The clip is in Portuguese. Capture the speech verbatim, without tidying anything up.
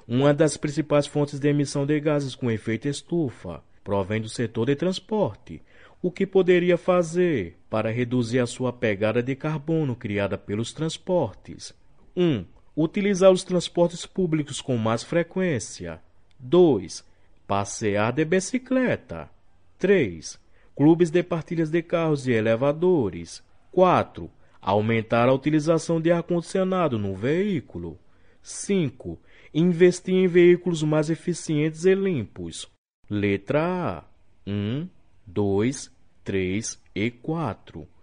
Uma das principais fontes de emissão de gases com efeito estufa provém do setor de transporte. O que poderia fazer para reduzir a sua pegada de carbono criada pelos transportes? um. Utilizar os transportes públicos com mais frequência. dois. Passear de bicicleta. três. Clubes de partilhas de carros e elevadores. quatro. Aumentar a utilização de ar-condicionado no veículo. cinco. Investir em veículos mais eficientes e limpos. Letra A. um, dois, três e quatro.